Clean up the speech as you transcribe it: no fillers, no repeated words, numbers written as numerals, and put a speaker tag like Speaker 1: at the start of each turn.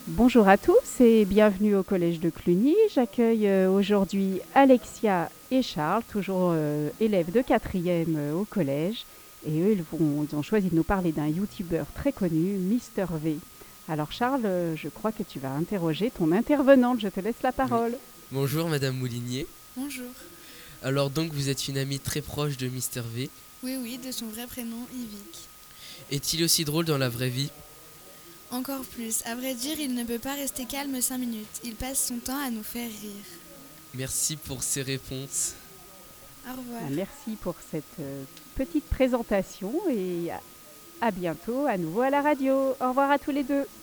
Speaker 1: Bonjour à tous et bienvenue au Collège de Cluny. J'accueille aujourd'hui Alexia et Charles, toujours élèves de 4e au collège. Et eux, ils ont choisi de nous parler d'un youtubeur très connu, Mister V. Alors Charles, je crois que tu vas interroger ton intervenante. Je te laisse la
Speaker 2: Oui.
Speaker 1: parole.
Speaker 2: Bonjour Madame Moulinier.
Speaker 3: Bonjour.
Speaker 2: Alors donc vous êtes une amie très proche de Mister V.
Speaker 3: Oui, oui, de son vrai prénom, Yvick.
Speaker 2: Est-il aussi drôle dans la vraie vie?
Speaker 3: Encore plus. À vrai dire, il ne peut pas rester calme 5 minutes. Il passe son temps à nous faire rire.
Speaker 2: Merci pour ces réponses.
Speaker 3: Au revoir.
Speaker 1: Merci pour cette petite présentation et à bientôt à nouveau à la radio. Au revoir à tous les deux.